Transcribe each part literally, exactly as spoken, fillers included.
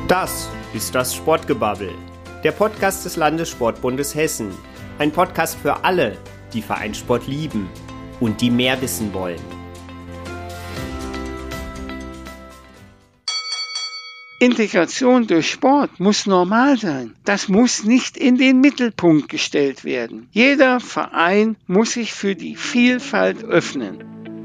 Das ist das Sportgebabbel, der Podcast des Landessportbundes Hessen. Ein Podcast für alle, die Vereinssport lieben und die mehr wissen wollen. Integration durch Sport muss normal sein. Das muss nicht in den Mittelpunkt gestellt werden. Jeder Verein muss sich für die Vielfalt öffnen.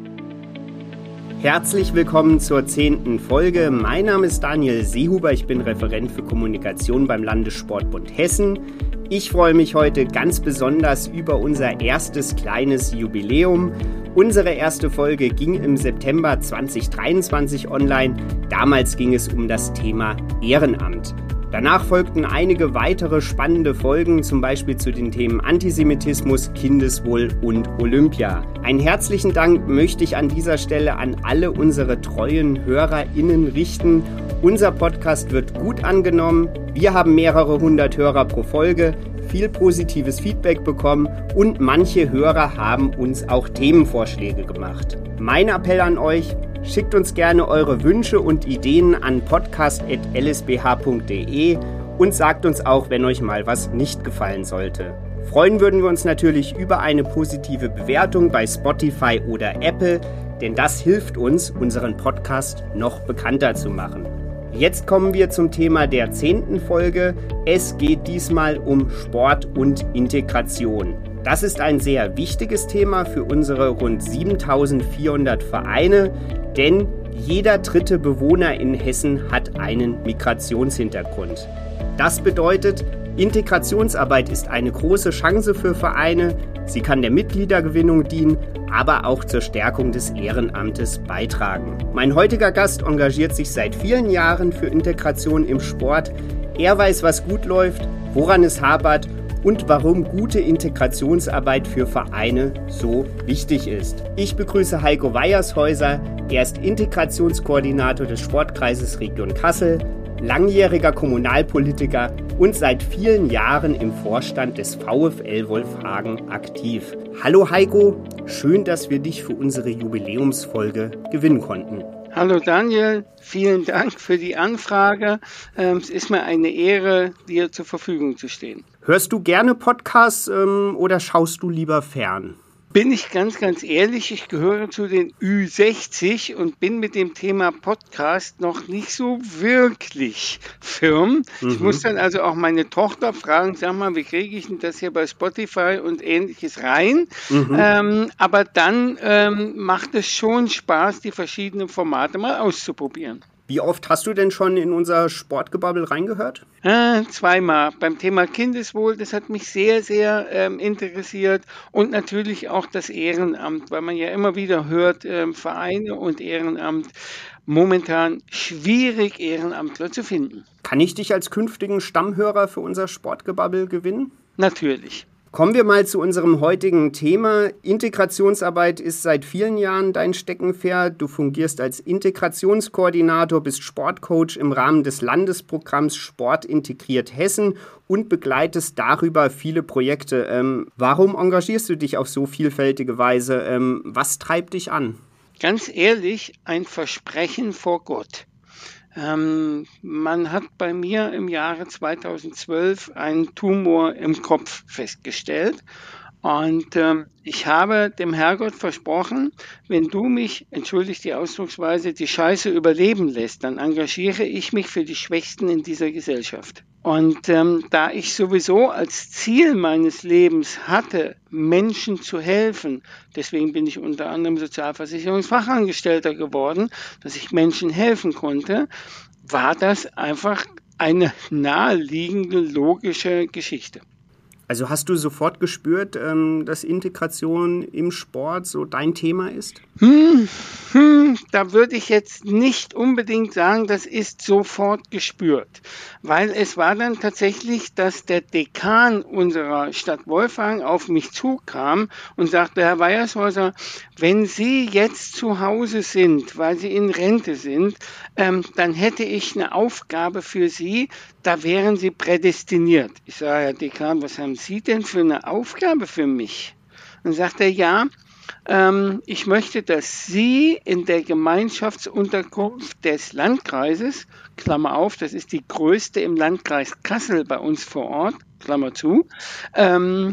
Herzlich willkommen zur zehnten Folge. Mein Name ist Daniel Seehuber, ich bin Referent für Kommunikation beim Landessportbund Hessen. Ich freue mich heute ganz besonders über unser erstes kleines Jubiläum. Unsere erste Folge ging im September zweitausenddreiundzwanzig online. Damals ging es um das Thema Ehrenamt. Danach folgten einige weitere spannende Folgen, zum Beispiel zu den Themen Antisemitismus, Kindeswohl und Olympia. Einen herzlichen Dank möchte ich an dieser Stelle an alle unsere treuen HörerInnen richten. Unser Podcast wird gut angenommen. Wir haben mehrere hundert Hörer pro Folge, viel positives Feedback bekommen und manche Hörer haben uns auch Themenvorschläge gemacht. Mein Appell an euch: Schickt uns gerne eure Wünsche und Ideen an podcast at l s b h punkt d e und sagt uns auch, wenn euch mal was nicht gefallen sollte. Freuen würden wir uns natürlich über eine positive Bewertung bei Spotify oder Apple, denn das hilft uns, unseren Podcast noch bekannter zu machen. Jetzt kommen wir zum Thema der zehnten Folge. Es geht diesmal um Sport und Integration. Das ist ein sehr wichtiges Thema für unsere rund siebentausendvierhundert Vereine, denn jeder dritte Bewohner in Hessen hat einen Migrationshintergrund. Das bedeutet, Integrationsarbeit ist eine große Chance für Vereine. Sie kann der Mitgliedergewinnung dienen, aber auch zur Stärkung des Ehrenamtes beitragen. Mein heutiger Gast engagiert sich seit vielen Jahren für Integration im Sport. Er weiß, was gut läuft, woran es hapert und warum gute Integrationsarbeit für Vereine so wichtig ist. Ich begrüße Heiko Weiershäuser. Er ist Integrationskoordinator des Sportkreises Region Kassel, langjähriger Kommunalpolitiker und seit vielen Jahren im Vorstand des VfL Wolfhagen aktiv. Hallo Heiko, schön, dass wir dich für unsere Jubiläumsfolge gewinnen konnten. Hallo Daniel, vielen Dank für die Anfrage. Es ist mir eine Ehre, dir zur Verfügung zu stehen. Hörst du gerne Podcasts ähm, oder schaust du lieber fern? Bin ich ganz, ganz ehrlich, ich gehöre zu den Ü sechzig und bin mit dem Thema Podcast noch nicht so wirklich firm. Mhm. Ich muss dann also auch meine Tochter fragen, sag mal, wie kriege ich denn das hier bei Spotify und Ähnliches rein? Mhm. Ähm, aber dann ähm, macht es schon Spaß, die verschiedenen Formate mal auszuprobieren. Wie oft hast du denn schon in unser Sportgebabbel reingehört? Äh, zweimal. Beim Thema Kindeswohl, das hat mich sehr, sehr ähm, interessiert. Und natürlich auch das Ehrenamt, weil man ja immer wieder hört, ähm, Vereine und Ehrenamt, momentan schwierig, Ehrenamtler zu finden. Kann ich dich als künftigen Stammhörer für unser Sportgebabbel gewinnen? Natürlich. Kommen wir mal zu unserem heutigen Thema. Integrationsarbeit ist seit vielen Jahren dein Steckenpferd. Du fungierst als Integrationskoordinator, bist Sportcoach im Rahmen des Landesprogramms Sport integriert Hessen und begleitest darüber viele Projekte. Ähm, warum engagierst du dich auf so vielfältige Weise? Ähm, was treibt dich an? Ganz ehrlich, ein Versprechen vor Gott. Ähm, man hat bei mir im Jahre zweitausendzwölf einen Tumor im Kopf festgestellt und ähm, ich habe dem Herrgott versprochen, wenn du mich, entschuldigt die Ausdrucksweise, die Scheiße überleben lässt, dann engagiere ich mich für die Schwächsten in dieser Gesellschaft. Und ähm, da ich sowieso als Ziel meines Lebens hatte, Menschen zu helfen, deswegen bin ich unter anderem Sozialversicherungsfachangestellter geworden, dass ich Menschen helfen konnte, war das einfach eine naheliegende, logische Geschichte. Also hast du sofort gespürt, dass Integration im Sport so dein Thema ist? Hm, hm, da würde ich jetzt nicht unbedingt sagen, das ist sofort gespürt. Weil es war dann tatsächlich, dass der Dekan unserer Stadt Wolfhagen auf mich zukam und sagte, Herr Weiershäuser, wenn Sie jetzt zu Hause sind, weil Sie in Rente sind, ähm, dann hätte ich eine Aufgabe für Sie, da wären Sie prädestiniert. Ich sage, Herr Dekan, was haben Sie denn für eine Aufgabe für mich? Dann sagt er, ja, Ähm, ich möchte, dass Sie in der Gemeinschaftsunterkunft des Landkreises, Klammer auf, das ist die größte im Landkreis Kassel bei uns vor Ort, Klammer zu, ähm,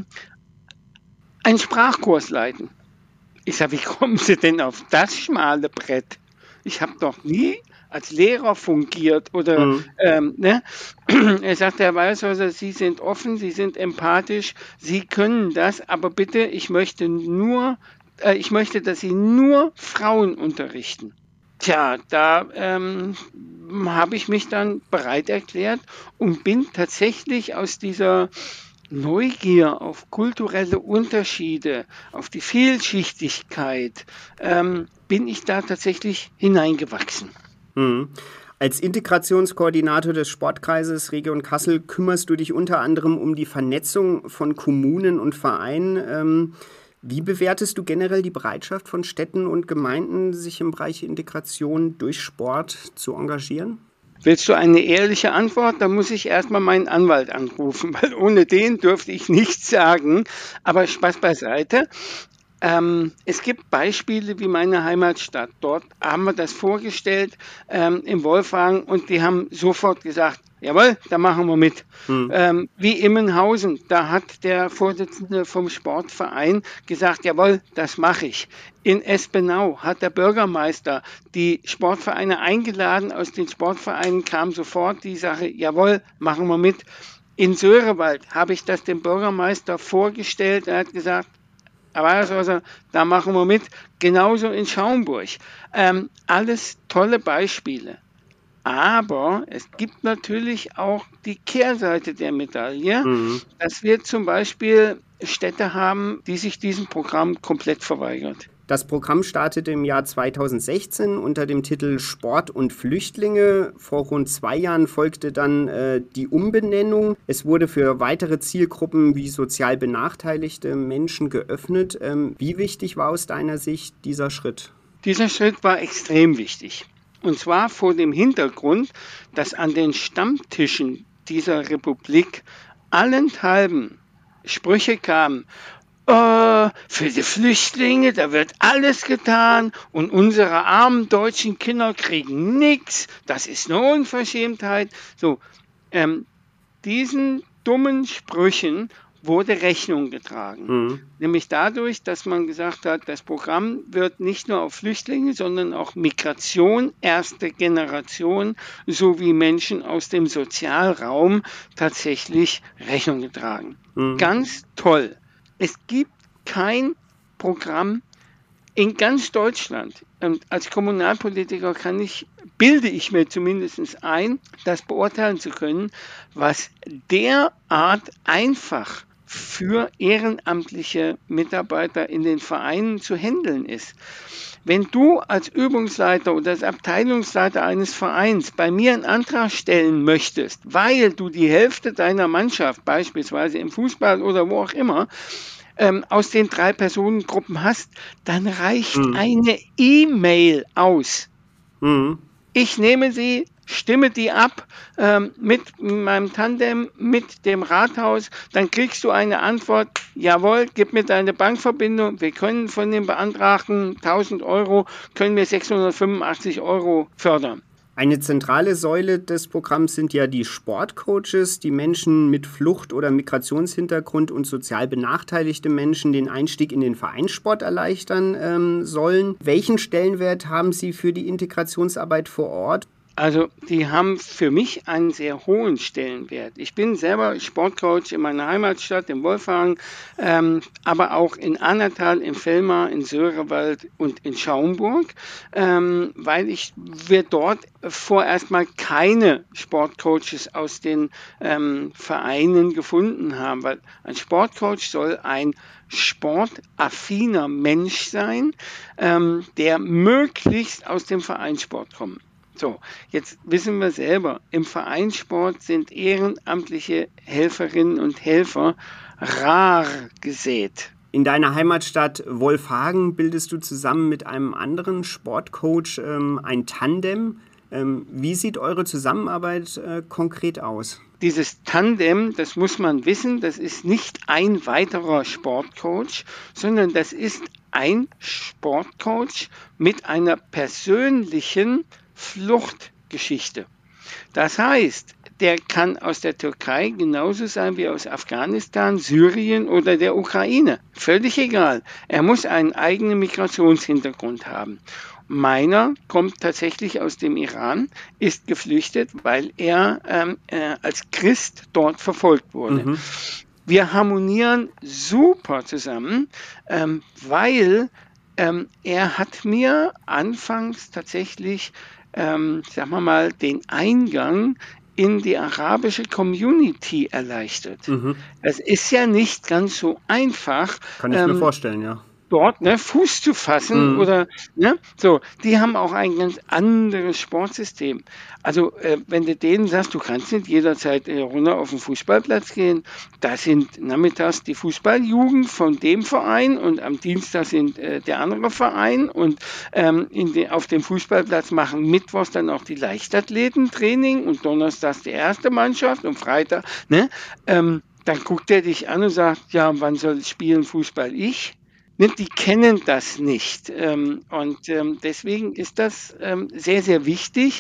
einen Sprachkurs leiten. Ich sage, wie kommen Sie denn auf das schmale Brett? Ich habe doch nie als Lehrer fungiert oder, Mhm. ähm, ne? Er sagt, Herr Weishäuser, Sie sind offen, Sie sind empathisch, Sie können das, aber bitte, ich möchte nur, äh, ich möchte, dass Sie nur Frauen unterrichten. Tja, da ähm, habe ich mich dann bereit erklärt und bin tatsächlich aus dieser Neugier auf kulturelle Unterschiede, auf die Vielschichtigkeit, ähm, bin ich da tatsächlich hineingewachsen. Mhm. Als Integrationskoordinator des Sportkreises Region Kassel kümmerst du dich unter anderem um die Vernetzung von Kommunen und Vereinen. Ähm, wie bewertest du generell die Bereitschaft von Städten und Gemeinden, sich im Bereich Integration durch Sport zu engagieren? Willst du eine ehrliche Antwort? Da muss ich erstmal meinen Anwalt anrufen, weil ohne den dürfte ich nichts sagen. Aber Spaß beiseite. Ähm, es gibt Beispiele wie meine Heimatstadt. Dort haben wir das vorgestellt ähm, im Wolfhagen und die haben sofort gesagt, jawohl, da machen wir mit. Hm. Ähm, wie Immenhausen, da hat der Vorsitzende vom Sportverein gesagt, jawohl, das mache ich. In Espenau hat der Bürgermeister die Sportvereine eingeladen. Aus den Sportvereinen kam sofort die Sache, jawohl, machen wir mit. In Sörewald habe ich das dem Bürgermeister vorgestellt. Er hat gesagt, aber also, da machen wir mit. Genauso in Schaumburg. Ähm, alles tolle Beispiele. Aber es gibt natürlich auch die Kehrseite der Medaille, Mhm. dass wir zum Beispiel Städte haben, die sich diesem Programm komplett verweigert. Das Programm startete im Jahr zweitausendsechzehn unter dem Titel Sport und Flüchtlinge. Vor rund zwei Jahren folgte dann äh, die Umbenennung. Es wurde für weitere Zielgruppen wie sozial benachteiligte Menschen geöffnet. Ähm, wie wichtig war aus deiner Sicht dieser Schritt? Dieser Schritt war extrem wichtig. Und zwar vor dem Hintergrund, dass an den Stammtischen dieser Republik allenthalben Sprüche kamen, äh, für die Flüchtlinge, da wird alles getan und unsere armen deutschen Kinder kriegen nichts. Das ist eine Unverschämtheit. So, ähm, diesen dummen Sprüchen wurde Rechnung getragen. Mhm. Nämlich dadurch, dass man gesagt hat, das Programm wird nicht nur auf Flüchtlinge, sondern auch Migration, erste Generation sowie Menschen aus dem Sozialraum tatsächlich Rechnung getragen. Mhm. Ganz toll. Es gibt kein Programm in ganz Deutschland. Und als Kommunalpolitiker kann ich, bilde ich mir zumindest ein, das beurteilen zu können, was derart einfach für ehrenamtliche Mitarbeiter in den Vereinen zu handeln ist. Wenn du als Übungsleiter oder als Abteilungsleiter eines Vereins bei mir einen Antrag stellen möchtest, weil du die Hälfte deiner Mannschaft, beispielsweise im Fußball oder wo auch immer, ähm, aus den drei Personengruppen hast, dann reicht Mhm. eine E-Mail aus. Mhm. Ich nehme sie, stimme die ab ähm, mit meinem Tandem, mit dem Rathaus, dann kriegst du eine Antwort, jawohl, gib mir deine Bankverbindung, wir können von den beantragten tausend Euro, können wir sechshundertfünfundachtzig Euro fördern. Eine zentrale Säule des Programms sind ja die Sportcoaches, die Menschen mit Flucht- oder Migrationshintergrund und sozial benachteiligte Menschen den Einstieg in den Vereinssport erleichtern ähm, sollen. Welchen Stellenwert haben sie für die Integrationsarbeit vor Ort? Also die haben für mich einen sehr hohen Stellenwert. Ich bin selber Sportcoach in meiner Heimatstadt, in Wolfhagen, ähm, aber auch in Annatal, in Vellmar, in Sörewald und in Schaumburg, ähm, weil ich, wir dort vorerst mal keine Sportcoaches aus den ähm, Vereinen gefunden haben, weil ein Sportcoach soll ein sportaffiner Mensch sein, ähm, der möglichst aus dem Vereinssport kommt. So, jetzt wissen wir selber, im Vereinssport sind ehrenamtliche Helferinnen und Helfer rar gesät. In deiner Heimatstadt Wolfhagen bildest du zusammen mit einem anderen Sportcoach ähm, ein Tandem. Ähm, wie sieht eure Zusammenarbeit äh, konkret aus? Dieses Tandem, das muss man wissen, das ist nicht ein weiterer Sportcoach, sondern das ist ein Sportcoach mit einer persönlichen Fluchtgeschichte. Das heißt, der kann aus der Türkei genauso sein wie aus Afghanistan, Syrien oder der Ukraine. Völlig egal. Er muss einen eigenen Migrationshintergrund haben. Meiner kommt tatsächlich aus dem Iran, ist geflüchtet, weil er ähm, äh, als Christ dort verfolgt wurde. Mhm. Wir harmonieren super zusammen, ähm, weil ähm, er hat mir anfangs tatsächlich, ähm, sagen wir mal, den Eingang in die arabische Community erleichtert. Mhm. Es ist ja nicht ganz so einfach. Kann ich ähm, mir vorstellen, ja. Dort ne, Fuß zu fassen mhm. oder ne, so, die haben auch ein ganz anderes Sportsystem. Also äh, wenn du denen sagst, du kannst nicht jederzeit äh, runter auf den Fußballplatz gehen, da sind nachmittags die Fußballjugend von dem Verein und am Dienstag sind äh, der andere Verein und ähm, in de, auf dem Fußballplatz machen mittwochs dann auch die Leichtathletentraining und donnerstags die erste Mannschaft und Freitag, ne, ähm, dann guckt er dich an und sagt, ja, wann soll ich spielen Fußball? Ich? Die kennen das nicht. Und deswegen ist das sehr, sehr wichtig,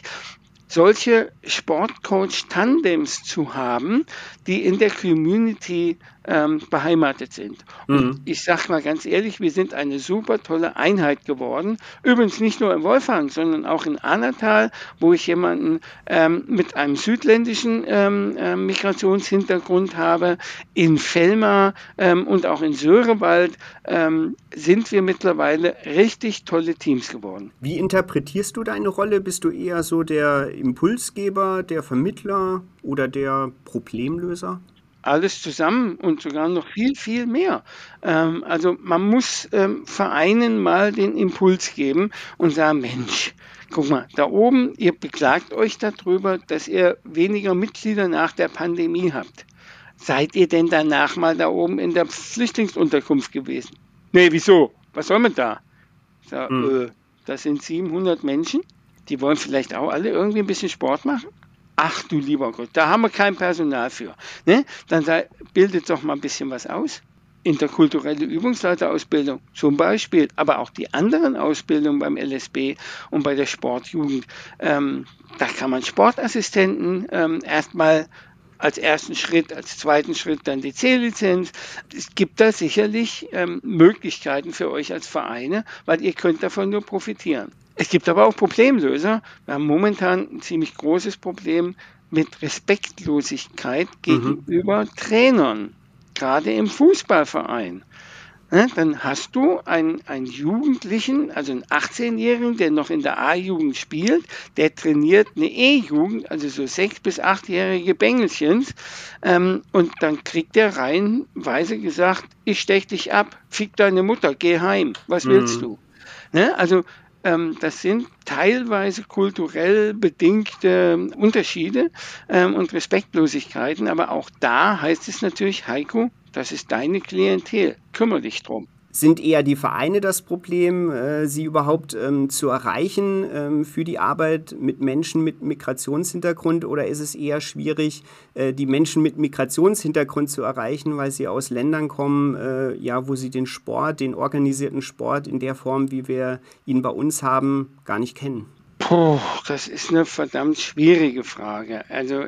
solche Sportcoach-Tandems zu haben, die in der Community ähm, beheimatet sind. Und mhm. ich sage mal ganz ehrlich, wir sind eine super tolle Einheit geworden. Übrigens nicht nur in Wolfang, sondern auch in Annatal, wo ich jemanden ähm, mit einem südländischen ähm, äh, Migrationshintergrund habe. In Vellmar ähm, und auch in Söhrewald ähm, sind wir mittlerweile richtig tolle Teams geworden. Wie interpretierst du deine Rolle? Bist du eher so der Impulsgeber, der Vermittler oder der Problemlöser? Alles zusammen und sogar noch viel, viel mehr. Ähm, also man muss ähm, Vereinen mal den Impuls geben und sagen, Mensch, guck mal, da oben, ihr beklagt euch darüber, dass ihr weniger Mitglieder nach der Pandemie habt. Seid ihr denn danach mal da oben in der Flüchtlingsunterkunft gewesen? Nee, wieso? Was soll man da? So, hm. äh, das sind siebenhundert Menschen, die wollen vielleicht auch alle irgendwie ein bisschen Sport machen. Ach du lieber Gott, da haben wir kein Personal für. Ne? Dann sei, bildet doch mal ein bisschen was aus. Interkulturelle Übungsleiterausbildung zum Beispiel, aber auch die anderen Ausbildungen beim L S B und bei der Sportjugend. Ähm, da kann man Sportassistenten ähm, erstmal als ersten Schritt, als zweiten Schritt dann die C-Lizenz. Es gibt da sicherlich ähm, Möglichkeiten für euch als Vereine, weil ihr könnt davon nur profitieren. Es gibt aber auch Problemlöser. Wir haben momentan ein ziemlich großes Problem mit Respektlosigkeit gegenüber mhm. Trainern, gerade im Fußballverein. Ne, dann hast du einen, einen Jugendlichen, also einen achtzehnjährigen, der noch in der A-Jugend spielt, der trainiert eine E-Jugend, also so sechs- bis achtjährige Bengelchens, ähm, und dann kriegt der reihenweise gesagt, ich stech dich ab, fick deine Mutter, geh heim, was mhm. willst du? Ne, also ähm, das sind teilweise kulturell bedingte Unterschiede ähm, und Respektlosigkeiten, aber auch da heißt es natürlich, Heiko, das ist deine Klientel. Kümmere dich drum. Sind eher die Vereine das Problem, äh, sie überhaupt ähm, zu erreichen ähm, für die Arbeit mit Menschen mit Migrationshintergrund? Oder ist es eher schwierig, äh, die Menschen mit Migrationshintergrund zu erreichen, weil sie aus Ländern kommen, äh, ja, wo sie den Sport, den organisierten Sport in der Form, wie wir ihn bei uns haben, gar nicht kennen? Puh, das ist eine verdammt schwierige Frage. Also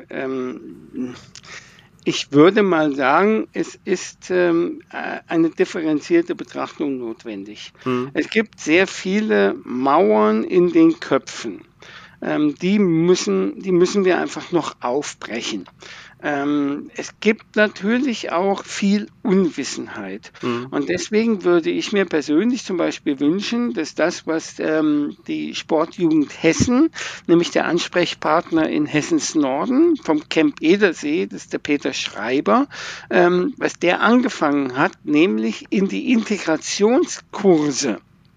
ähm, ich würde mal sagen, es ist ähm, eine differenzierte Betrachtung notwendig. Mhm. Es gibt sehr viele Mauern in den Köpfen. Ähm, die müssen, die müssen wir einfach noch aufbrechen. Ähm, es gibt natürlich auch viel Unwissenheit. Mhm. Und deswegen würde ich mir persönlich zum Beispiel wünschen, dass das, was ähm, die Sportjugend Hessen, nämlich der Ansprechpartner in Hessens Norden vom Camp Edersee, das ist der Peter Schreiber, ähm, was der angefangen hat, nämlich in die Integrationskurse.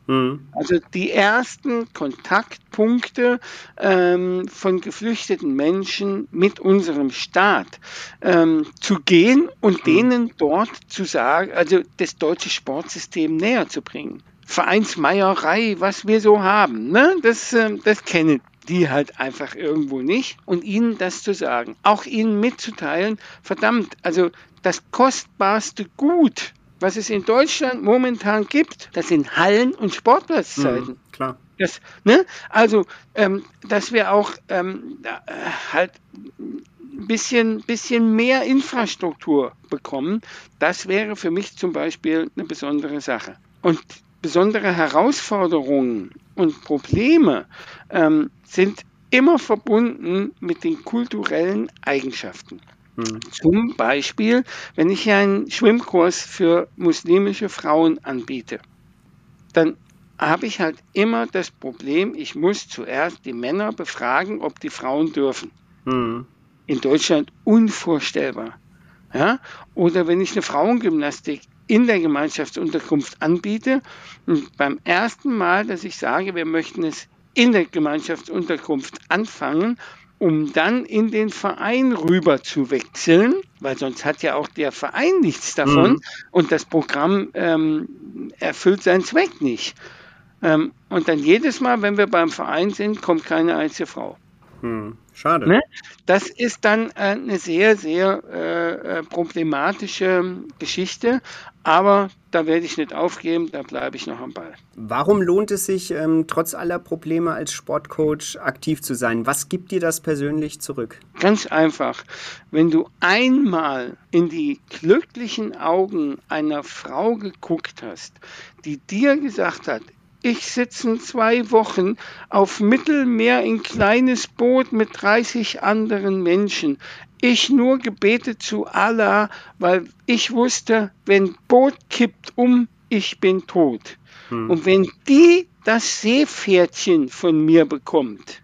Also die ersten Kontaktpunkte ähm, von geflüchteten Menschen mit unserem Staat ähm, zu gehen und mhm. denen dort zu sagen, also das deutsche Sportsystem näher zu bringen. Vereinsmeierei, was wir so haben, ne? das, äh, das kennen die halt einfach irgendwo nicht. Und ihnen das zu sagen, auch ihnen mitzuteilen, verdammt, also das kostbarste Gut, was es in Deutschland momentan gibt, das sind Hallen- und Sportplatzzeiten. Mhm, klar. Das, ne? Also, ähm, dass wir auch ähm, äh, halt ein bisschen, bisschen mehr Infrastruktur bekommen, das wäre für mich zum Beispiel eine besondere Sache. Und besondere Herausforderungen und Probleme ähm, sind immer verbunden mit den kulturellen Eigenschaften. Hm. Zum Beispiel, wenn ich einen Schwimmkurs für muslimische Frauen anbiete, dann habe ich halt immer das Problem, ich muss zuerst die Männer befragen, ob die Frauen dürfen. Hm. In Deutschland unvorstellbar. Ja? Oder wenn ich eine Frauengymnastik in der Gemeinschaftsunterkunft anbiete und beim ersten Mal, dass ich sage, wir möchten es in der Gemeinschaftsunterkunft anfangen, um dann in den Verein rüber zu wechseln, weil sonst hat ja auch der Verein nichts davon mhm. und das Programm ähm, erfüllt seinen Zweck nicht. Ähm, und dann jedes Mal, wenn wir beim Verein sind, kommt keine einzige Frau. Hm, schade. Ne? Das ist dann äh, eine sehr, sehr äh, problematische Geschichte, aber da werde ich nicht aufgeben, da bleibe ich noch am Ball. Warum lohnt es sich, ähm, trotz aller Probleme als Sportcoach aktiv zu sein? Was gibt dir das persönlich zurück? Ganz einfach. Wenn du einmal in die glücklichen Augen einer Frau geguckt hast, die dir gesagt hat, ich sitze zwei Wochen auf Mittelmeer in kleines Boot mit dreißig anderen Menschen. Ich nur gebetet zu Allah, weil ich wusste, wenn Boot kippt um, ich bin tot. Hm. Und wenn die das Seepferdchen von mir bekommt,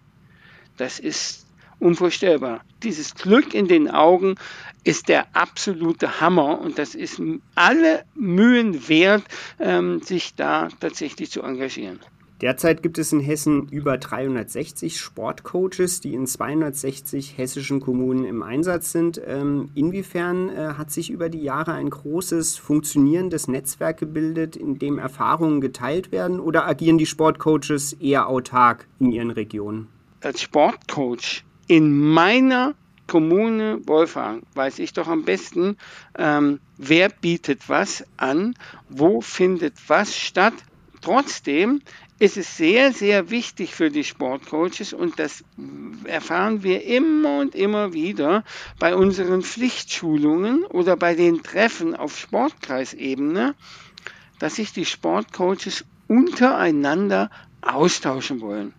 das ist unvorstellbar. Dieses Glück in den Augen ist der absolute Hammer und das ist alle Mühen wert, ähm, sich da tatsächlich zu engagieren. Derzeit gibt es in Hessen über dreihundertsechzig Sportcoaches, die in zweihundertsechzig hessischen Kommunen im Einsatz sind. Ähm, inwiefern äh, hat sich über die Jahre ein großes, funktionierendes Netzwerk gebildet, in dem Erfahrungen geteilt werden, oder agieren die Sportcoaches eher autark in ihren Regionen? Als Sportcoach in meiner Kommune Wolfhagen weiß ich doch am besten, ähm, wer bietet was an, wo findet was statt. Trotzdem ist es sehr, sehr wichtig für die Sportcoaches und das erfahren wir immer und immer wieder bei unseren Pflichtschulungen oder bei den Treffen auf Sportkreisebene, dass sich die Sportcoaches untereinander austauschen wollen.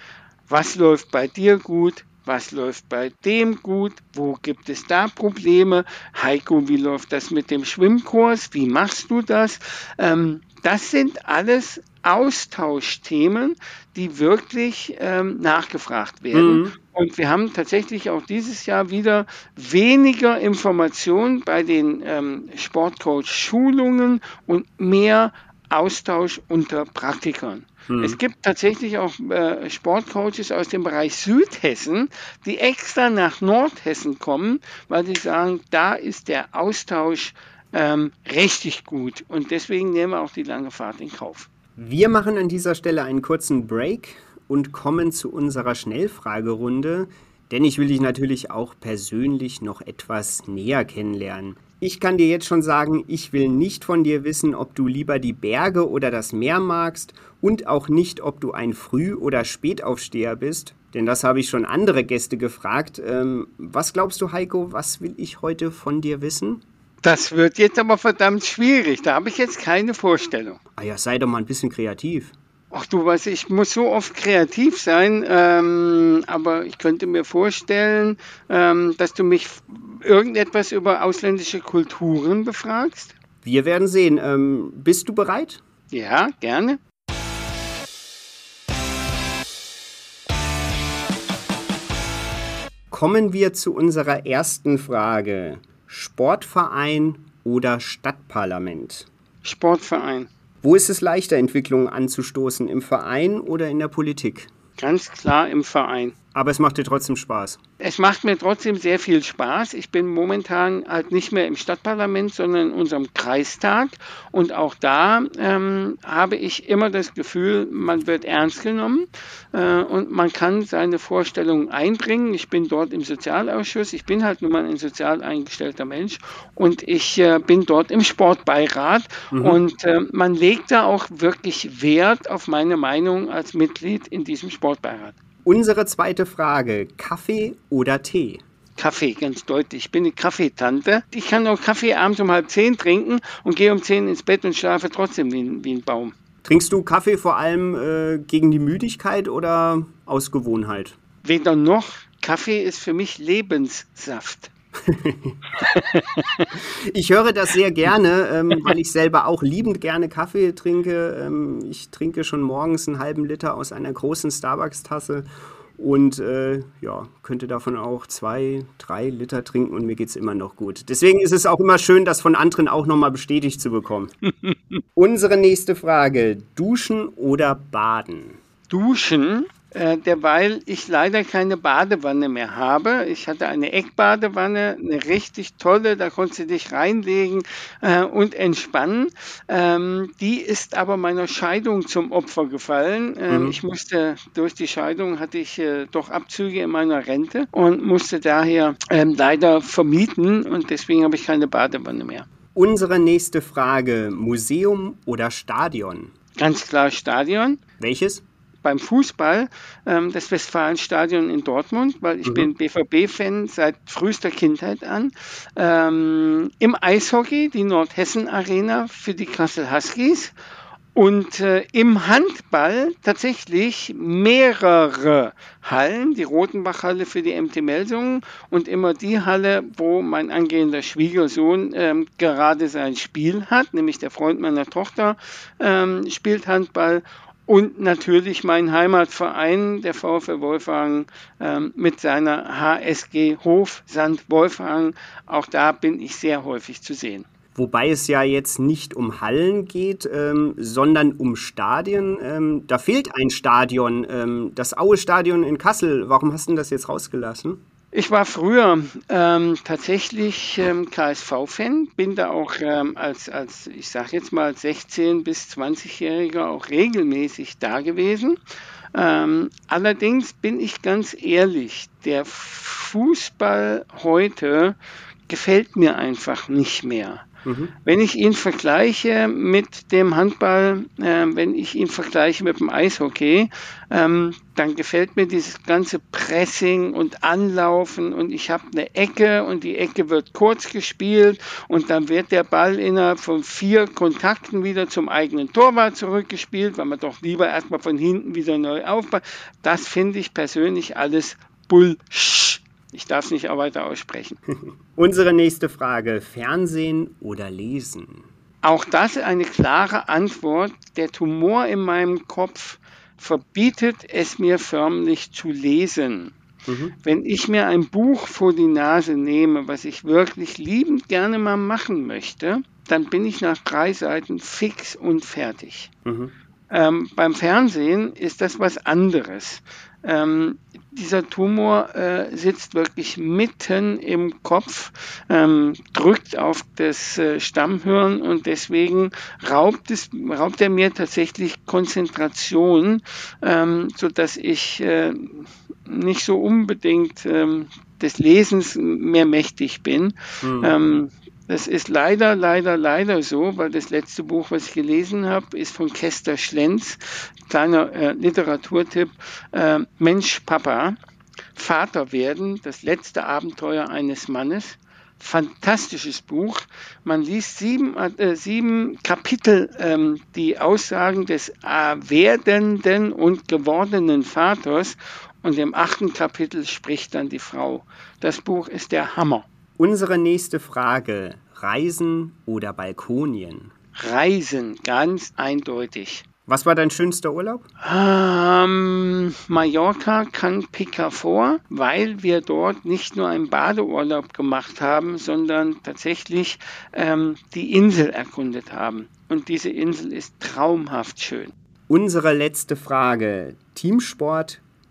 Was läuft bei dir gut? Was läuft bei dem gut? Wo gibt es da Probleme? Heiko, wie läuft das mit dem Schwimmkurs? Wie machst du das? Ähm, das sind alles Austauschthemen, die wirklich ähm, nachgefragt werden. Mhm. Und wir haben tatsächlich auch dieses Jahr wieder weniger Informationen bei den ähm, Sportcoach-Schulungen und mehr Austausch unter Praktikern. Hm. Es gibt tatsächlich auch äh, Sportcoaches aus dem Bereich Südhessen, die extra nach Nordhessen kommen, weil sie sagen, da ist der Austausch ähm, richtig gut. Und deswegen nehmen wir auch die lange Fahrt in Kauf. Wir machen an dieser Stelle einen kurzen Break und kommen zu unserer Schnellfragerunde, denn ich will dich natürlich auch persönlich noch etwas näher kennenlernen. Ich kann dir jetzt schon sagen, ich will nicht von dir wissen, ob du lieber die Berge oder das Meer magst und auch nicht, ob du ein Früh- oder Spätaufsteher bist, denn das habe ich schon andere Gäste gefragt. Ähm, was glaubst du, Heiko, was will ich heute von dir wissen? Das wird jetzt aber verdammt schwierig, da habe ich jetzt keine Vorstellung. Ah ja, sei doch mal ein bisschen kreativ. Ach du weißt, ich muss so oft kreativ sein, ähm, aber ich könnte mir vorstellen, ähm, dass du mich irgendetwas über ausländische Kulturen befragst. Wir werden sehen. Ähm, bist du bereit? Ja, gerne. Kommen wir zu unserer ersten Frage. Sportverein oder Stadtparlament? Sportverein. Wo ist es leichter, Entwicklungen anzustoßen, im Verein oder in der Politik? Ganz klar im Verein. Aber es macht dir trotzdem Spaß. Es macht mir trotzdem sehr viel Spaß. Ich bin momentan halt nicht mehr im Stadtparlament, sondern in unserem Kreistag. Und auch da ähm, habe ich immer das Gefühl, man wird ernst genommen äh, und man kann seine Vorstellungen einbringen. Ich bin dort im Sozialausschuss. Ich bin halt nun mal ein sozial eingestellter Mensch und ich äh, bin dort im Sportbeirat. Mhm. Und äh, man legt da auch wirklich Wert auf meine Meinung als Mitglied in diesem Sportbeirat. Unsere zweite Frage, Kaffee oder Tee? Kaffee, ganz deutlich. Ich bin eine Kaffeetante. Ich kann auch Kaffee abends um halb zehn trinken und gehe um zehn ins Bett und schlafe trotzdem wie ein, wie ein Baum. Trinkst du Kaffee vor allem äh, gegen die Müdigkeit oder aus Gewohnheit? Weder noch. Kaffee ist für mich Lebenssaft. Ich höre das sehr gerne, ähm, weil ich selber auch liebend gerne Kaffee trinke. Ähm, ich trinke schon morgens einen halben Liter aus einer großen Starbucks-Tasse und äh, ja, könnte davon auch zwei, drei Liter trinken und mir geht es immer noch gut. Deswegen ist es auch immer schön, das von anderen auch nochmal bestätigt zu bekommen. Unsere nächste Frage, Duschen oder Baden? Duschen. Äh, derweil ich leider keine Badewanne mehr habe. Ich hatte eine Eckbadewanne, eine richtig tolle, da konntest du dich reinlegen äh, und entspannen. Ähm, die ist aber meiner Scheidung zum Opfer gefallen. Ähm, mhm. Ich musste, durch die Scheidung hatte ich äh, doch Abzüge in meiner Rente und musste daher ähm, leider vermieten und deswegen habe ich keine Badewanne mehr. Unsere nächste Frage, Museum oder Stadion? Ganz klar Stadion. Welches? Beim Fußball ähm, das Westfalenstadion in Dortmund, weil ich mhm. bin B V B-Fan seit frühester Kindheit an. Ähm, Im Eishockey die Nordhessen-Arena für die Kassel Huskies. Und äh, im Handball tatsächlich mehrere Hallen, die Rotenbach-Halle für die M T Melsungen und immer die Halle, wo mein angehender Schwiegersohn ähm, gerade sein Spiel hat, nämlich der Freund meiner Tochter ähm, spielt Handball. Und natürlich mein Heimatverein, der VfL Wolfhagen, ähm, mit seiner H S G Hof Sankt Wolfhagen. Auch da bin ich sehr häufig zu sehen. Wobei es ja jetzt nicht um Hallen geht, ähm, sondern um Stadien. Ähm, da fehlt ein Stadion, ähm, das Aue-Stadion in Kassel. Warum hast du das jetzt rausgelassen? Ich war früher ähm, tatsächlich ähm, K S V-Fan, bin da auch ähm, als, als, ich sag jetzt mal, sechzehn- bis zwanzigjähriger auch regelmäßig da gewesen. Ähm, allerdings bin ich ganz ehrlich, der Fußball heute gefällt mir einfach nicht mehr. Mhm. Wenn ich ihn vergleiche mit dem Handball, äh, wenn ich ihn vergleiche mit dem Eishockey, ähm, dann gefällt mir dieses ganze Pressing und Anlaufen und ich habe eine Ecke und die Ecke wird kurz gespielt und dann wird der Ball innerhalb von vier Kontakten wieder zum eigenen Torwart zurückgespielt, weil man doch lieber erstmal von hinten wieder neu aufbaut. Das finde ich persönlich alles Bullshit. Ich darf es nicht auch weiter aussprechen. Unsere nächste Frage, Fernsehen oder Lesen? Auch das eine klare Antwort. Der Tumor in meinem Kopf verbietet es mir förmlich zu lesen. Mhm. Wenn ich mir ein Buch vor die Nase nehme, was ich wirklich liebend gerne mal machen möchte, dann bin ich nach drei Seiten fix und fertig. Mhm. Ähm, beim Fernsehen ist das was anderes. Ähm, dieser Tumor äh, sitzt wirklich mitten im Kopf, ähm, drückt auf das äh, Stammhirn und deswegen raubt, es, raubt er mir tatsächlich Konzentration, ähm, sodass ich äh, nicht so unbedingt ähm, des Lesens mehr mächtig bin. Mhm. Ähm, Das ist leider, leider, leider so, weil das letzte Buch, was ich gelesen habe, ist von Kester Schlenz, kleiner äh, Literaturtipp, äh, Mensch, Papa, Vater werden, das letzte Abenteuer eines Mannes. Fantastisches Buch. Man liest sieben, äh, sieben Kapitel, ähm, die Aussagen des äh, werdenden und gewordenen Vaters und im achten Kapitel spricht dann die Frau. Das Buch ist der Hammer. Unsere nächste Frage, Reisen oder Balkonien? Reisen, ganz eindeutig. Was war dein schönster Urlaub? Ähm, Mallorca, Can Picafort, weil wir dort nicht nur einen Badeurlaub gemacht haben, sondern tatsächlich ähm, die Insel erkundet haben. Und diese Insel ist traumhaft schön. Unsere letzte Frage, Teamsport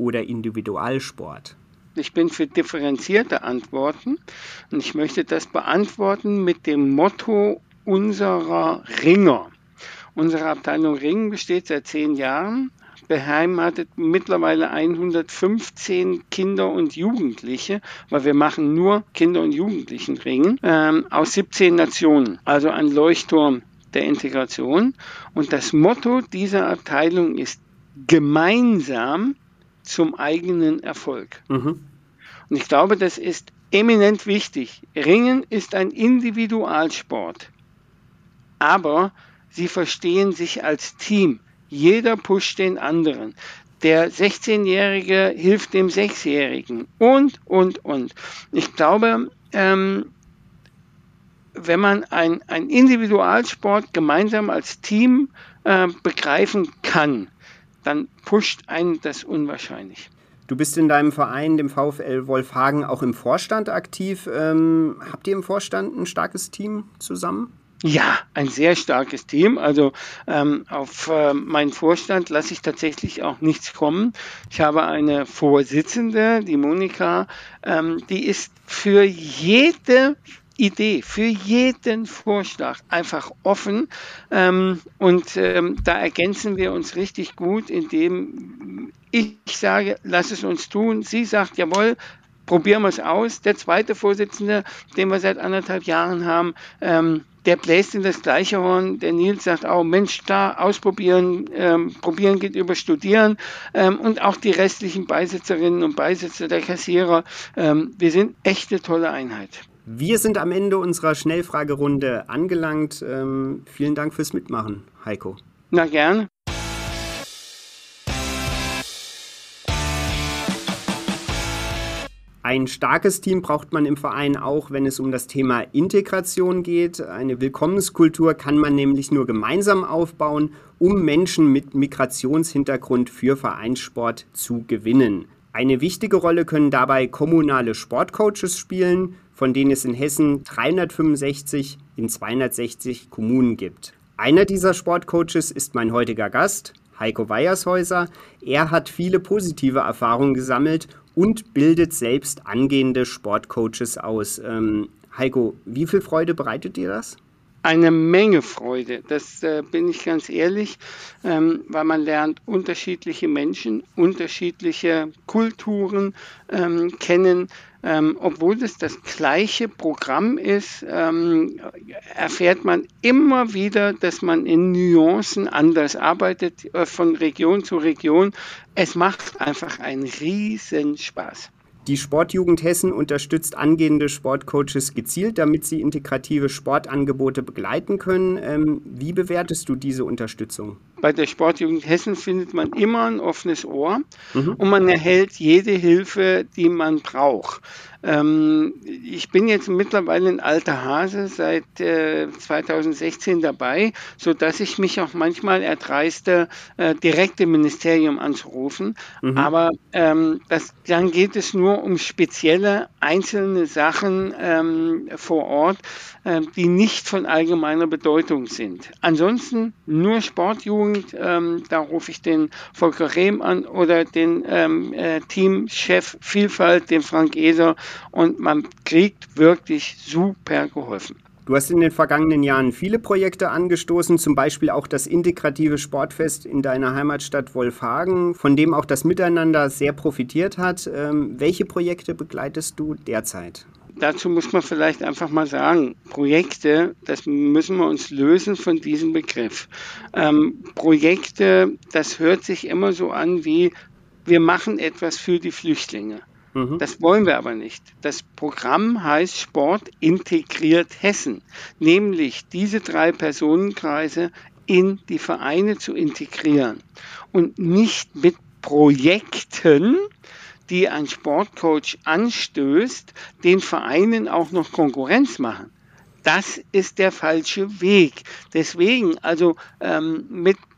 oder Individualsport? Ich bin für differenzierte Antworten und ich möchte das beantworten mit dem Motto unserer Ringer. Unsere Abteilung Ringen besteht seit zehn Jahren, beheimatet mittlerweile hundertfünfzehn Kinder und Jugendliche, weil wir machen nur Kinder- und Jugendlichenringen, ähm, aus siebzehn Nationen, also ein Leuchtturm der Integration. Und das Motto dieser Abteilung ist gemeinsam zum eigenen Erfolg. Mhm. Und ich glaube, das ist eminent wichtig. Ringen ist ein Individualsport, aber sie verstehen sich als Team. Jeder pusht den anderen. Der sechzehnjährige hilft dem Sechsjährigen und, und, und. Ich glaube, ähm, wenn man ein, ein Individualsport gemeinsam als Team äh, begreifen kann, dann pusht einen das unwahrscheinlich. Du bist in deinem Verein, dem VfL Wolfhagen, auch im Vorstand aktiv. Ähm, habt ihr im Vorstand ein starkes Team zusammen? Ja, ein sehr starkes Team. Also ähm, auf äh, meinen Vorstand lasse ich tatsächlich auch nichts kommen. Ich habe eine Vorsitzende, die Monika, ähm, die ist für jede Idee, für jeden Vorschlag einfach offen. Ähm, und ähm, da ergänzen wir uns richtig gut, indem ich sage, lass es uns tun. Sie sagt, jawohl, probieren wir es aus. Der zweite Vorsitzende, den wir seit anderthalb Jahren haben, ähm, der bläst in das gleiche Horn. Der Nils sagt auch, Mensch, da ausprobieren, ähm, probieren geht über studieren. Ähm, und auch die restlichen Beisitzerinnen und Beisitzer, der Kassierer. Ähm, wir sind echt eine tolle Einheit. Wir sind am Ende unserer Schnellfragerunde angelangt. Ähm, vielen Dank fürs Mitmachen, Heiko. Na, gerne. Ein starkes Team braucht man im Verein auch, wenn es um das Thema Integration geht. Eine Willkommenskultur kann man nämlich nur gemeinsam aufbauen, um Menschen mit Migrationshintergrund für Vereinssport zu gewinnen. Eine wichtige Rolle können dabei kommunale Sportcoaches spielen, von denen es in Hessen dreihundertfünfundsechzig in zweihundertsechzig Kommunen gibt. Einer dieser Sportcoaches ist mein heutiger Gast, Heiko Weiershäuser. Er hat viele positive Erfahrungen gesammelt und bildet selbst angehende Sportcoaches aus. Ähm, Heiko, wie viel Freude bereitet dir das? Eine Menge Freude, das äh, bin ich ganz ehrlich, ähm, weil man lernt unterschiedliche Menschen, unterschiedliche Kulturen ähm, kennen. Ähm, obwohl das das gleiche Programm ist, ähm, erfährt man immer wieder, dass man in Nuancen anders arbeitet, äh, von Region zu Region. Es macht einfach einen riesen Spaß. Die Sportjugend Hessen unterstützt angehende Sportcoaches gezielt, damit sie integrative Sportangebote begleiten können. Ähm, wie bewertest du diese Unterstützung? Bei der Sportjugend Hessen findet man immer ein offenes Ohr mhm. und man erhält jede Hilfe, die man braucht. Ähm, ich bin jetzt mittlerweile ein alter Hase, seit äh, zweitausendsechzehn dabei, sodass ich mich auch manchmal erdreiste, äh, direkt im Ministerium anzurufen. Mhm. Aber ähm, das, dann geht es nur um spezielle einzelne Sachen ähm, vor Ort, äh, die nicht von allgemeiner Bedeutung sind. Ansonsten nur Sportjugend, ähm, da rufe ich den Volker Rehm an oder den ähm, äh, Teamchef Vielfalt, den Frank Eser, und man kriegt wirklich super geholfen. Du hast in den vergangenen Jahren viele Projekte angestoßen, zum Beispiel auch das integrative Sportfest in deiner Heimatstadt Wolfhagen, von dem auch das Miteinander sehr profitiert hat. Ähm, welche Projekte begleitest du derzeit? Dazu muss man vielleicht einfach mal sagen, Projekte, das müssen wir uns lösen von diesem Begriff. Ähm, Projekte, das hört sich immer so an wie, wir machen etwas für die Flüchtlinge. Mhm. Das wollen wir aber nicht. Das Programm heißt Sport integriert Hessen, nämlich diese drei Personenkreise in die Vereine zu integrieren und nicht mit Projekten, die ein Sportcoach anstößt, den Vereinen auch noch Konkurrenz machen. Das ist der falsche Weg. Deswegen, also ähm, mit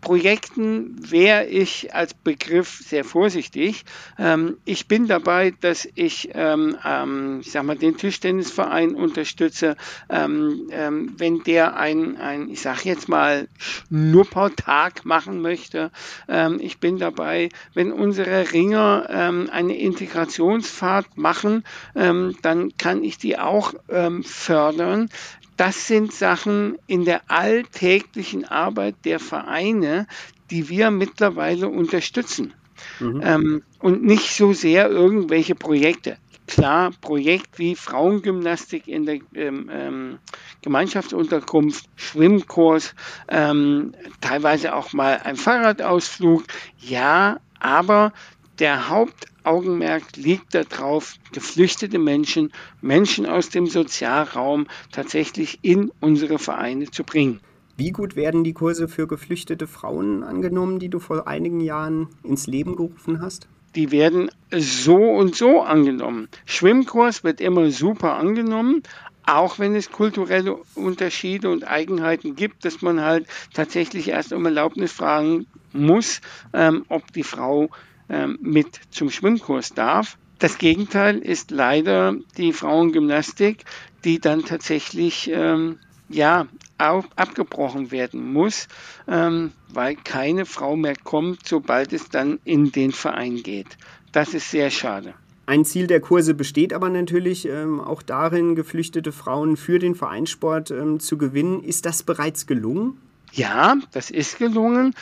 Projekten wäre ich als Begriff sehr vorsichtig. Ähm, ich bin dabei, dass ich, ähm, ähm, ich sag mal, den Tischtennisverein unterstütze, ähm, ähm, wenn der ein, ein, ich sag jetzt mal, Schnuppertag machen möchte. Ähm, ich bin dabei, wenn unsere Ringer ähm, eine Integrationsfahrt machen, ähm, dann kann ich die auch ähm, fördern. Das sind Sachen in der alltäglichen Arbeit der Vereine, die wir mittlerweile unterstützen. Mhm. Ähm, und nicht so sehr irgendwelche Projekte. Klar, Projekt wie Frauengymnastik in der ähm, ähm, Gemeinschaftsunterkunft, Schwimmkurs, ähm, teilweise auch mal ein Fahrradausflug. Ja, aber der Hauptaugenmerk liegt darauf, geflüchtete Menschen, Menschen aus dem Sozialraum tatsächlich in unsere Vereine zu bringen. Wie gut werden die Kurse für geflüchtete Frauen angenommen, die du vor einigen Jahren ins Leben gerufen hast? Die werden so und so angenommen. Schwimmkurs wird immer super angenommen, auch wenn es kulturelle Unterschiede und Eigenheiten gibt, dass man halt tatsächlich erst um Erlaubnis fragen muss, ähm, ob die Frau ähm, mit zum Schwimmkurs darf. Das Gegenteil ist leider die Frauengymnastik, die dann tatsächlich ähm, ja, auch abgebrochen werden muss, ähm, weil keine Frau mehr kommt, sobald es dann in den Verein geht. Das ist sehr schade. Ein Ziel der Kurse besteht aber natürlich ähm, auch darin, geflüchtete Frauen für den Vereinssport ähm, zu gewinnen. Ist das bereits gelungen? Ja, das ist gelungen.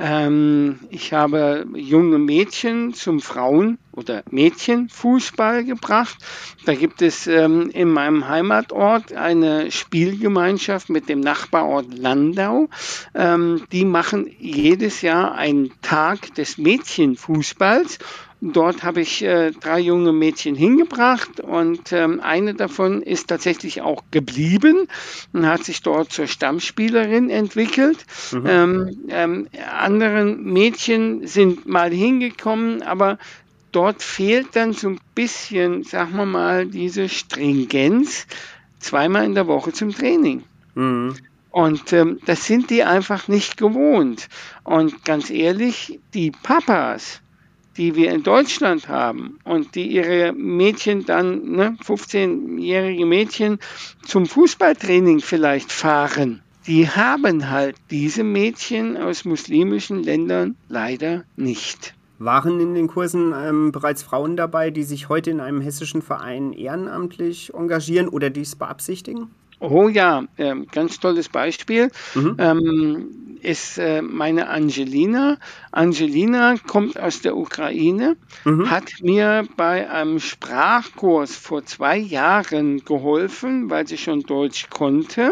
Ähm, ich habe junge Mädchen zum Frauen- oder Mädchenfußball gebracht. Da gibt es ähm, in meinem Heimatort eine Spielgemeinschaft mit dem Nachbarort Landau. Ähm, die machen jedes Jahr einen Tag des Mädchenfußballs. Dort habe ich äh, drei junge Mädchen hingebracht und ähm, eine davon ist tatsächlich auch geblieben und hat sich dort zur Stammspielerin entwickelt. Mhm. Ähm, ähm, anderen Mädchen sind mal hingekommen, aber dort fehlt dann so ein bisschen, sagen wir mal, diese Stringenz, zweimal in der Woche zum Training. Mhm. Und ähm, das sind die einfach nicht gewohnt. Und ganz ehrlich, die Papas, die wir in Deutschland haben und die ihre Mädchen dann, ne, fünfzehnjährige Mädchen zum Fußballtraining vielleicht fahren, die haben halt diese Mädchen aus muslimischen Ländern leider nicht. Waren in den Kursen ähm, bereits Frauen dabei, die sich heute in einem hessischen Verein ehrenamtlich engagieren oder dies beabsichtigen? Oh ja, äh, ganz tolles Beispiel mhm. ähm, ist äh, meine Angelina. Angelina kommt aus der Ukraine, mhm. hat mir bei einem Sprachkurs vor zwei Jahren geholfen, weil sie schon Deutsch konnte.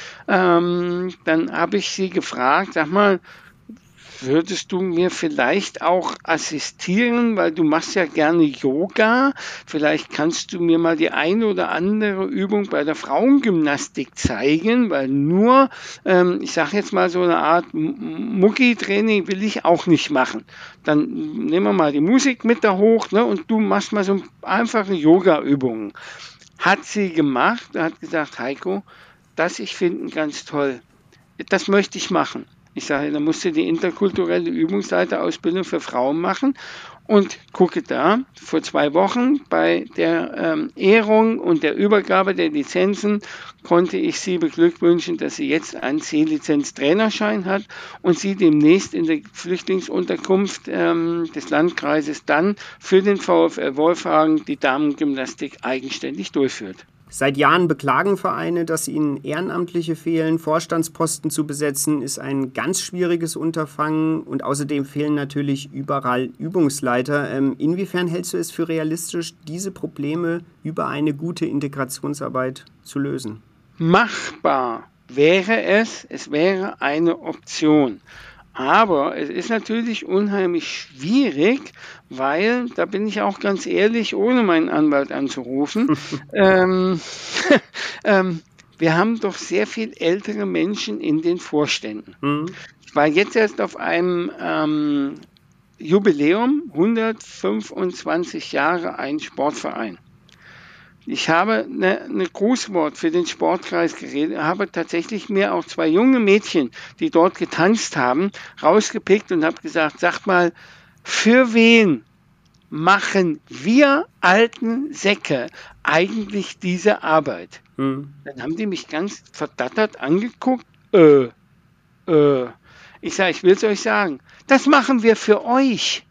Ähm, dann habe ich sie gefragt, sag mal, würdest du mir vielleicht auch assistieren, weil du machst ja gerne Yoga. Vielleicht kannst du mir mal die eine oder andere Übung bei der Frauengymnastik zeigen, weil nur, ähm, ich sage jetzt mal so eine Art Mucki-Training will ich auch nicht machen. Dann nehmen wir mal die Musik mit da hoch, ne, und du machst mal so einfache Yoga-Übungen. Hat sie gemacht, hat gesagt, Heiko, das ich finde ganz toll. Das möchte ich machen. Ich sage, da musst du die interkulturelle Übungsleiterausbildung für Frauen machen und gucke da, vor zwei Wochen bei der ähm, Ehrung und der Übergabe der Lizenzen konnte ich sie beglückwünschen, dass sie jetzt einen C-Lizenz-Trainerschein hat und sie demnächst in der Flüchtlingsunterkunft ähm, des Landkreises dann für den VfL Wolfhagen die Damengymnastik eigenständig durchführt. Seit Jahren beklagen Vereine, dass ihnen Ehrenamtliche fehlen. Vorstandsposten zu besetzen ist ein ganz schwieriges Unterfangen und außerdem fehlen natürlich überall Übungsleiter. Ähm, inwiefern hältst du es für realistisch, diese Probleme über eine gute Integrationsarbeit zu lösen? Machbar wäre es, es wäre eine Option. Aber es ist natürlich unheimlich schwierig, weil, da bin ich auch ganz ehrlich, ohne meinen Anwalt anzurufen, ähm, ähm, wir haben doch sehr viel ältere Menschen in den Vorständen. Mhm. Ich war jetzt erst auf einem ähm, Jubiläum, hundertfünfundzwanzig Jahre ein Sportverein. Ich habe eine, eine Grußwort für den Sportkreis geredet, habe tatsächlich mir auch zwei junge Mädchen, die dort getanzt haben, rausgepickt und habe gesagt, sagt mal, für wen machen wir alten Säcke eigentlich diese Arbeit? Hm. Dann haben die mich ganz verdattert angeguckt. Äh, äh. Ich sage, ich will es euch sagen, das machen wir für euch.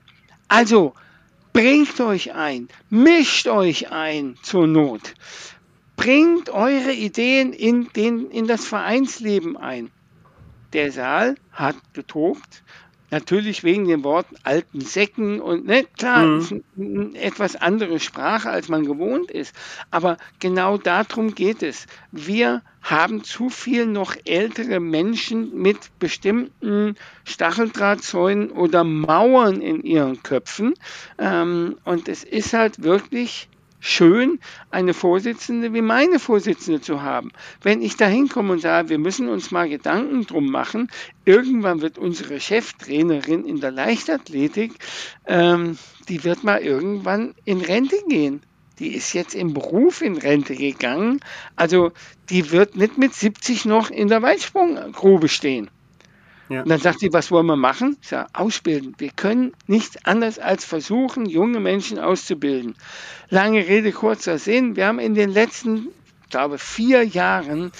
Also, bringt euch ein, mischt euch ein zur Not. Bringt eure Ideen in, den, in das Vereinsleben ein. Der Saal hat getobt. Natürlich wegen den Worten alten Säcken und ne, klar, mhm. ist eine etwas andere Sprache, als man gewohnt ist. Aber genau darum geht es. Wir haben zu viel noch ältere Menschen mit bestimmten Stacheldrahtzäunen oder Mauern in ihren Köpfen. Ähm, und es ist halt wirklich schön, eine Vorsitzende wie meine Vorsitzende zu haben. Wenn ich da hinkomme und sage, wir müssen uns mal Gedanken drum machen, irgendwann wird unsere Cheftrainerin in der Leichtathletik, ähm, die wird mal irgendwann in Rente gehen. Die ist jetzt im Beruf in Rente gegangen. Also die wird nicht mit siebzig noch in der Weitsprunggrube stehen. Ja. Und dann sagt sie, was wollen wir machen? Ich sage, ausbilden. Wir können nichts anderes als versuchen, junge Menschen auszubilden. Lange Rede, kurzer Sinn. Wir haben in den letzten, ich glaube, vier Jahren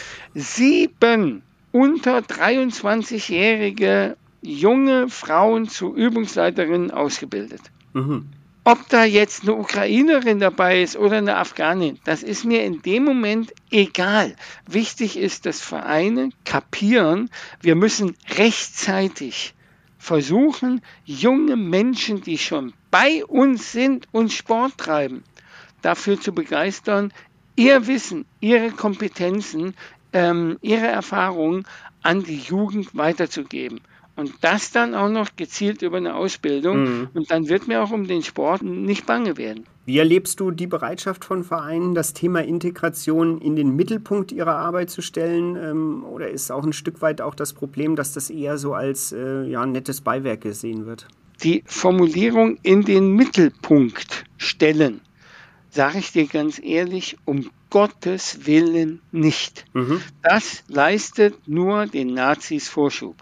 sieben unter dreiundzwanzigjährige junge Frauen zu Übungsleiterinnen ausgebildet. Mhm. Ob da jetzt eine Ukrainerin dabei ist oder eine Afghanin, das ist mir in dem Moment egal. Wichtig ist, dass Vereine kapieren, wir müssen rechtzeitig versuchen, junge Menschen, die schon bei uns sind und Sport treiben, dafür zu begeistern, ihr Wissen, ihre Kompetenzen, ähm, ihre Erfahrungen an die Jugend weiterzugeben. Und das dann auch noch gezielt über eine Ausbildung. Mhm. Und dann wird mir auch um den Sport nicht bange werden. Wie erlebst du die Bereitschaft von Vereinen, das Thema Integration in den Mittelpunkt ihrer Arbeit zu stellen? Ähm, oder ist auch ein Stück weit auch das Problem, dass das eher so als äh, ja, nettes Beiwerk gesehen wird? Die Formulierung in den Mittelpunkt stellen, sage ich dir ganz ehrlich, um Gottes Willen nicht. Mhm. Das leistet nur den Nazis Vorschub.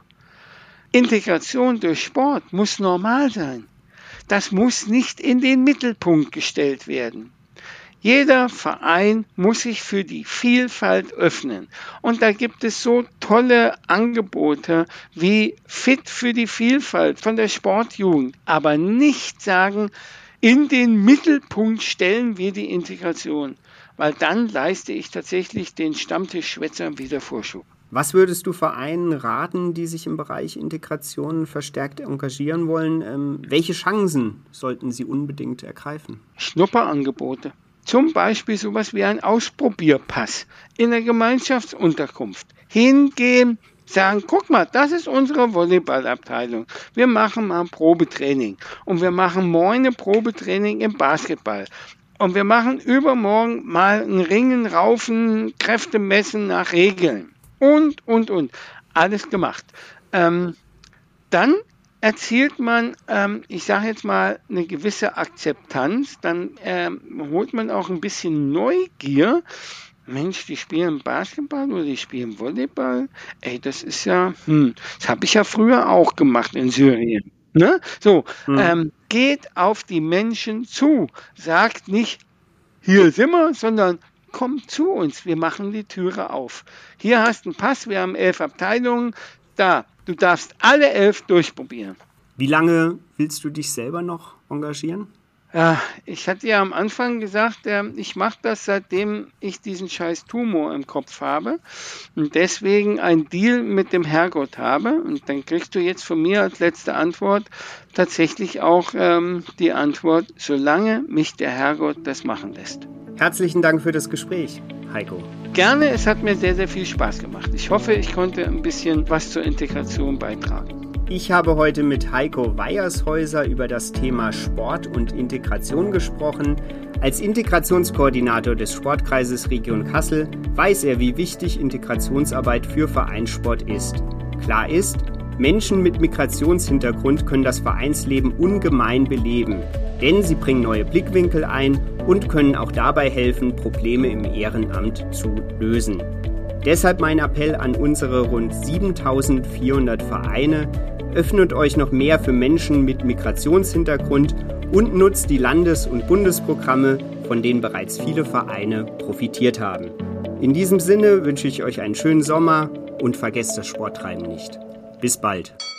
Integration durch Sport muss normal sein. Das muss nicht in den Mittelpunkt gestellt werden. Jeder Verein muss sich für die Vielfalt öffnen. Und da gibt es so tolle Angebote wie Fit für die Vielfalt von der Sportjugend. Aber nicht sagen, in den Mittelpunkt stellen wir die Integration. Weil dann leiste ich tatsächlich den Stammtischschwätzern wieder Vorschub. Was würdest du Vereinen raten, die sich im Bereich Integration verstärkt engagieren wollen? Ähm, welche Chancen sollten sie unbedingt ergreifen? Schnupperangebote. Zum Beispiel sowas wie ein Ausprobierpass in der Gemeinschaftsunterkunft. Hingehen, sagen, guck mal, das ist unsere Volleyballabteilung. Wir machen mal ein Probetraining. Und wir machen morgen ein Probetraining im Basketball. Und wir machen übermorgen mal ein Ringen, Raufen, Kräfte messen nach Regeln. Und, und, und. Alles gemacht. Ähm, dann erzielt man, ähm, ich sage jetzt mal, eine gewisse Akzeptanz. Dann ähm, holt man auch ein bisschen Neugier. Mensch, die spielen Basketball oder die spielen Volleyball. Ey, das ist ja, hm, das habe ich ja früher auch gemacht in Syrien. Ne? So, hm. ähm, geht auf die Menschen zu. Sagt nicht, hier sind wir, sondern komm zu uns, wir machen die Türe auf. Hier hast du einen Pass, wir haben elf Abteilungen. Da, du darfst alle elf durchprobieren. Wie lange willst du dich selber noch engagieren? Ja, ich hatte ja am Anfang gesagt, äh, ich mache das, seitdem ich diesen scheiß Tumor im Kopf habe und deswegen einen Deal mit dem Herrgott habe. Und dann kriegst du jetzt von mir als letzte Antwort tatsächlich auch ähm, die Antwort, solange mich der Herrgott das machen lässt. Herzlichen Dank für das Gespräch, Heiko. Gerne, es hat mir sehr, sehr viel Spaß gemacht. Ich hoffe, ich konnte ein bisschen was zur Integration beitragen. Ich habe heute mit Heiko Weiershäuser über das Thema Sport und Integration gesprochen. Als Integrationskoordinator des Sportkreises Region Kassel weiß er, wie wichtig Integrationsarbeit für Vereinssport ist. Klar ist, Menschen mit Migrationshintergrund können das Vereinsleben ungemein beleben, denn sie bringen neue Blickwinkel ein und können auch dabei helfen, Probleme im Ehrenamt zu lösen. Deshalb mein Appell an unsere rund siebentausendvierhundert Vereine: Öffnet euch noch mehr für Menschen mit Migrationshintergrund und nutzt die Landes- und Bundesprogramme, von denen bereits viele Vereine profitiert haben. In diesem Sinne wünsche ich euch einen schönen Sommer und vergesst das Sporttreiben nicht. Bis bald.